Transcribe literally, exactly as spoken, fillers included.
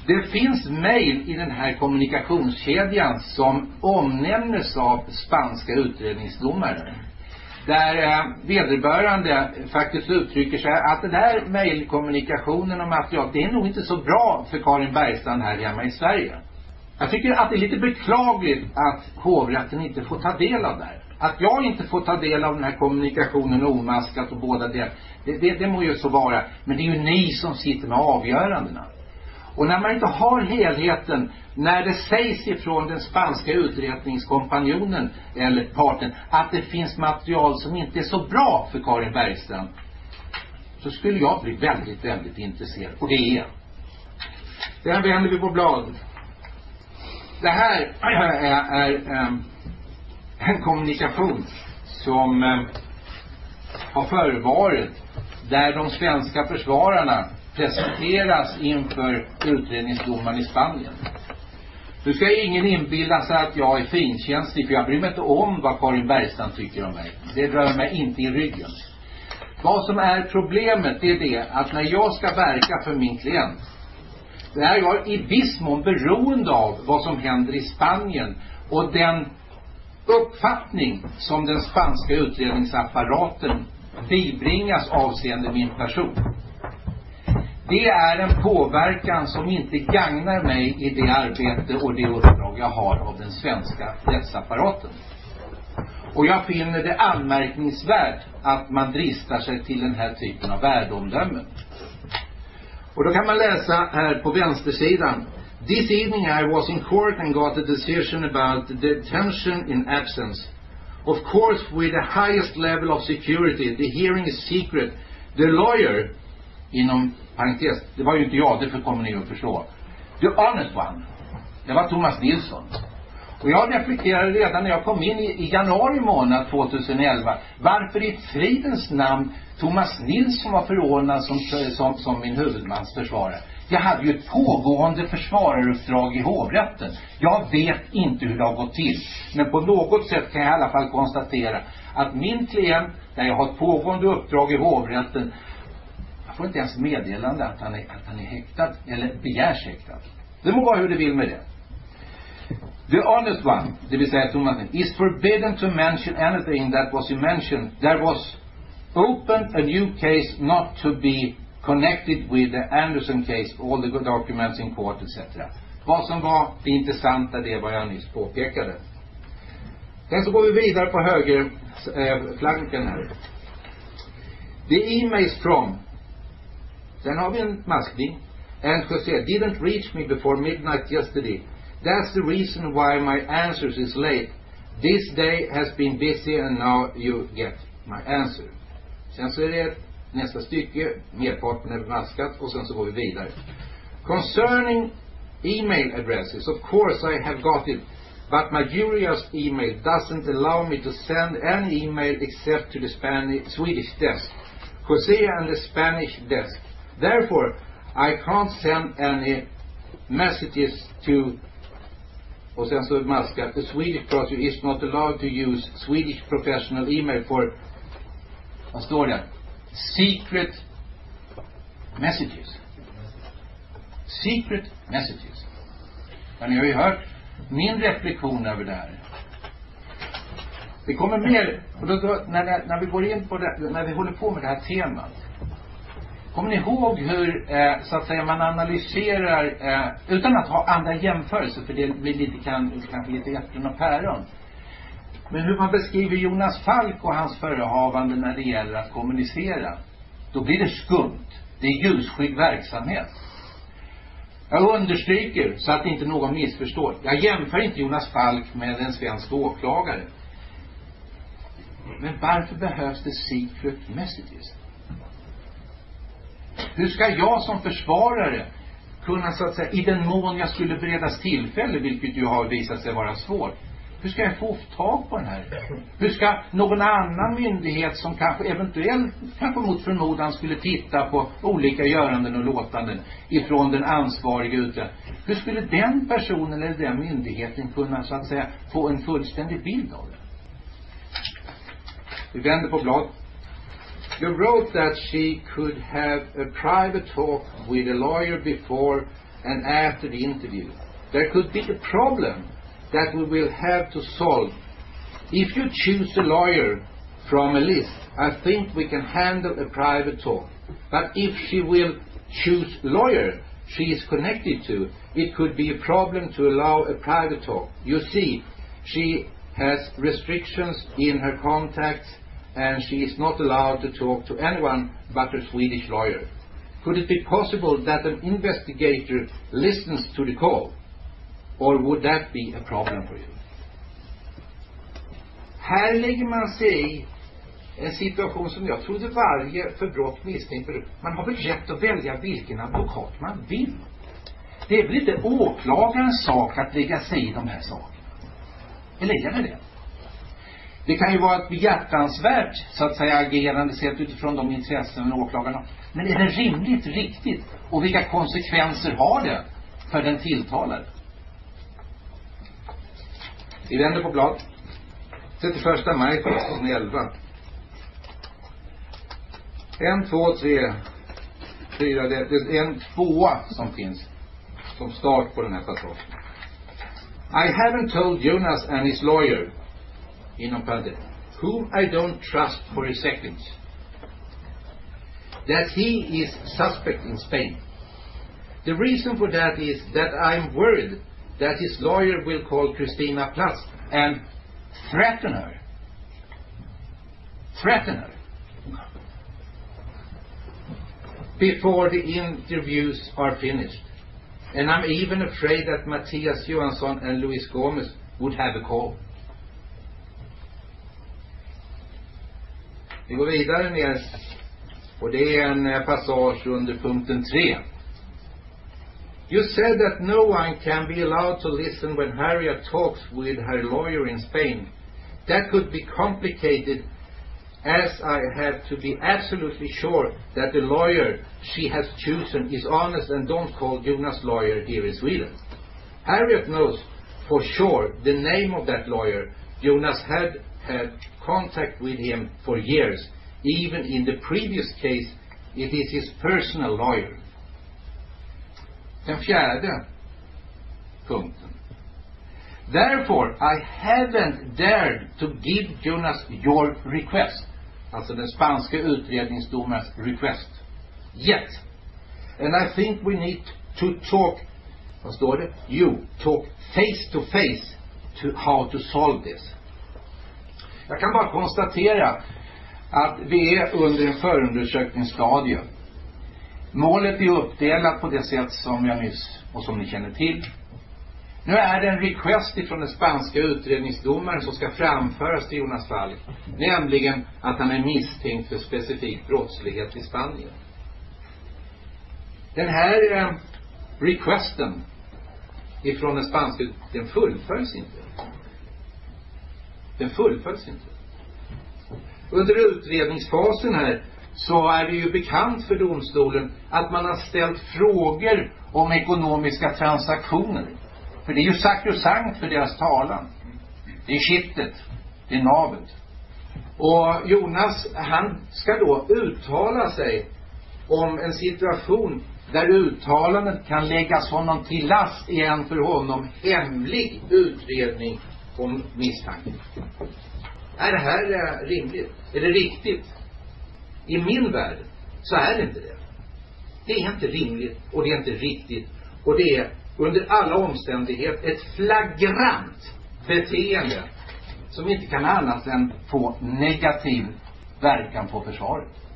Det finns mejl i den här kommunikationskedjan som omnämnes av spanska utredningsdomare. Där eh, vederbörande faktiskt uttrycker sig att det där mejlkommunikationen och material, det är nog inte så bra för Karin Bergstrand här hemma i Sverige. Jag tycker att det är lite beklagligt att hovrätten inte får ta del av det här. Att jag inte får ta del av den här kommunikationen omaskat och båda det, det, det, det må ju så vara. Men det är ju ni som sitter med avgörandena. Och när man inte har helheten, när det sägs ifrån den spanska utredningskompanjonen eller parten att det finns material som inte är så bra för Karin Bergstrand, så skulle jag bli väldigt, väldigt intresserad. Och det är. Sen vänder vi på bladet. Det här är, är, är en kommunikation som eh, har förevarit där de svenska försvararna presenteras inför utredningsdomaren i Spanien. Nu ska ingen inbilda sig att jag är finkänslig, för jag bryr mig inte om vad Karin Bergstrand tycker om mig. Det drar mig inte i ryggen. Vad som är problemet är det att när jag ska verka för min klient, det är jag i viss mån beroende av vad som händer i Spanien och den uppfattning som den spanska utredningsapparaten bibringas avseende min person. Det är en påverkan som inte gagnar mig i det arbete och det uppdrag jag har av den svenska rättsapparaten. Och jag finner det anmärkningsvärt att man dristar sig till den här typen av värdeomdömen. Och då kan man läsa här på vänstersidan: This evening I was in court and got a decision about the detention in absence. Of course, with the highest level of security, the hearing is secret. The lawyer, inom parentes, det var ju inte jag, det kommer ni att förstå. The honest one, det var Thomas Nilsson. Och jag reflekterade redan när jag kom in i, i januari månad tjugoelva, varför i fridens namn Thomas Nilsson var förordnad som, som, som min huvudmans försvarare. Jag hade ju ett pågående försvararuppdrag i hovrätten. Jag vet inte hur det har gått till. Men på något sätt kan jag i alla fall konstatera att min klient, där jag har ett pågående uppdrag i hovrätten, jag får inte ens meddelande att han är, att han är häktad eller begärs häktad. Det må vara hur det vill med det. The honest one, det vill säga Thomas, is forbidden to mention anything that was mentioned. There was opened a new case not to be connected with the Anderson case, all the documents in court, et cetera. Vad som var det intressanta, det var jag nyss påpekade. Sen så går vi vidare på höger eh, flanken här. The emails from, sen har vi en maskning. And Jose didn't reach me before midnight yesterday. That's the reason why my answers is late. This day has been busy and now you get my answer. Sen så är det nästa stycke, merparten är maskat, och sen så går vi vidare. Concerning email addresses, of course I have got it, but my jury's email doesn't allow me to send any email except to the Spanish, Swedish desk, Jose and the Spanish desk. Therefore, I can't send any messages to, och sen så maskat, the Swedish prosecutor is not allowed to use Swedish professional email for, vad står det? Secret messages. Secret messages. Men ni har ju hört min reflektion över det här. Det kommer mer, och då, då, när, när vi går in på det, när vi håller på med det här temat. Kommer ni ihåg hur eh, så att säga man analyserar eh, utan att ha andra jämförelser, för det blir lite, kan, kanske lite äpplen och päron. Men hur man beskriver Jonas Falk och hans förehavande när det gäller att kommunicera. Då blir det skumt. Det är ljusskygg verksamhet. Jag understryker så att inte någon missförstår. Jag jämför inte Jonas Falk med en svensk åklagare. Men varför behövs det secret messages? Hur ska jag som försvarare kunna, så att säga, i den mån jag skulle beredas tillfälle, vilket ju har visat sig vara svårt, hur ska jag få tag på den här? Hur ska någon annan myndighet som kanske eventuellt, kanske mot förmodan, skulle titta på olika göranden och låtanden ifrån den ansvariga utredaren, hur skulle den personen eller den myndigheten kunna, så att säga, få en fullständig bild av det? Vi vänder på blad. You wrote that she could have a private talk with a lawyer before and after the interview. There could be a problem that we will have to solve. If you choose a lawyer from a list, I think we can handle a private talk. But if she will choose lawyer she is connected to, it could be a problem to allow a private talk. You see, she has restrictions in her contacts and she is not allowed to talk to anyone but her Swedish lawyer. Could it be possible that an investigator listens to the call? Or would that be a problem for you? Här lägger man sig i en situation som jag trodde varje för brott misstänkt för. Man har väl rätt att välja vilken advokat man vill. Det är väl inte åklagarens sak att lägga sig i de här sakerna. Eller är det det? Det kan ju vara ett behjärtansvärt så att säga agerande sett utifrån de intressen av åklagarna. Men är det rimligt, riktigt? Och vilka konsekvenser har det för den tilltalade? Vi vänder på blad. trettioförsta maj tjugoelva. En, två, tre, fyra. Det är en tvåa som finns som start på den här passagen. I haven't told Jonas and his lawyer, inom parentes, whom I don't trust for a second, that he is suspect in Spain. The reason for that is that I'm worried that his lawyer will call Christina Platz and threaten her. Threaten her. Before the interviews are finished. And I'm even afraid that Mattias Johansson and Luis Gomez would have a call. Vi går vidare ner. Och det är en passage under punkten tre. You said that no one can be allowed to listen when Harriet talks with her lawyer in Spain. That could be complicated as I have to be absolutely sure that the lawyer she has chosen is honest and don't call Jonas' lawyer here in Sweden. Harriet knows for sure the name of that lawyer. Jonas had had contact with him for years. Even in the previous case, it is his personal lawyer. Den fjärde punkten. Therefore, I haven't dared to give Jonas your request. Alltså den spanska utredningsdomarens request. Yet. And I think we need to talk, vad står det? You, talk face to face to how to solve this. Jag kan bara konstatera att vi är under en förundersökningsstadie. Målet är uppdelat på det sätt som jag nyss och som ni känner till. Nu är det en request ifrån den spanska utredningsdomaren som ska framföras till Jonas fall. Nämligen att han är misstänkt för specifik brottslighet i Spanien. Den här eh, requesten ifrån den spanska den fullföljs inte. Den fullföljs inte. Under utredningsfasen här så är det ju bekant för domstolen att man har ställt frågor om ekonomiska transaktioner. För det är ju sakrosankt för deras talan. Det är kittet. Det är navet. Och Jonas, han ska då uttala sig om en situation där uttalandet kan läggas honom till last i en för honom hemlig utredning om misstanke. Är det här rimligt? Är det riktigt? I min värld så är det inte det. Det är inte rimligt och det är inte riktigt. Och det är under alla omständigheter ett flagrant beteende som inte kan annat än få negativ verkan på försvaret.